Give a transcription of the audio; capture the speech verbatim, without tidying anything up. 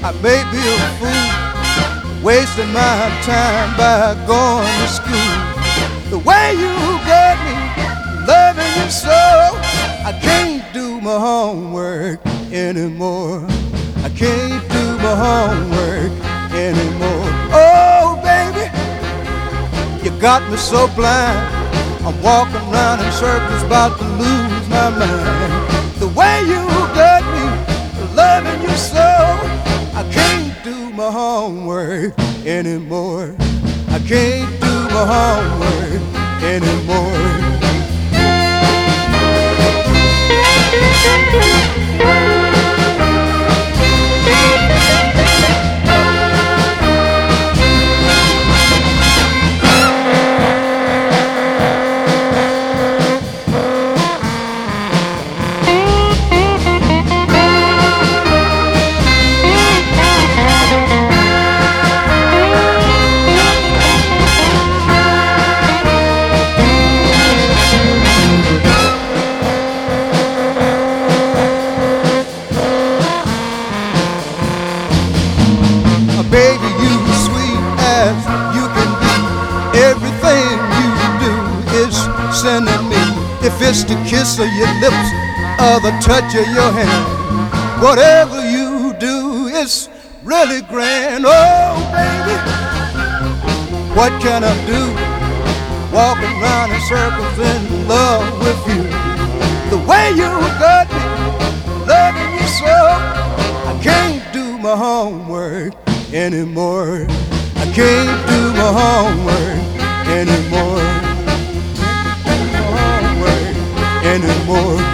I may be a fool, wasting my time by going to school. The way you got me loving you so, I can't do my homework anymore. I can't do my homework anymore. Oh, baby, you got me so blind. I'm walking around in circles, about to lose my mind. The way you got me loving you so, I can't do my homework anymore. I can't do my homework anymore. Baby, you sweet as you can be. Everything you do is sending me. If it's the kiss of your lips or the touch of your hand, whatever you do is really grand. Oh, baby, what can I do? Walking around in circles in love with you. The way you got me loving you so, I can't do my homework anymore. I can't do my homework anymore. Homework anymore.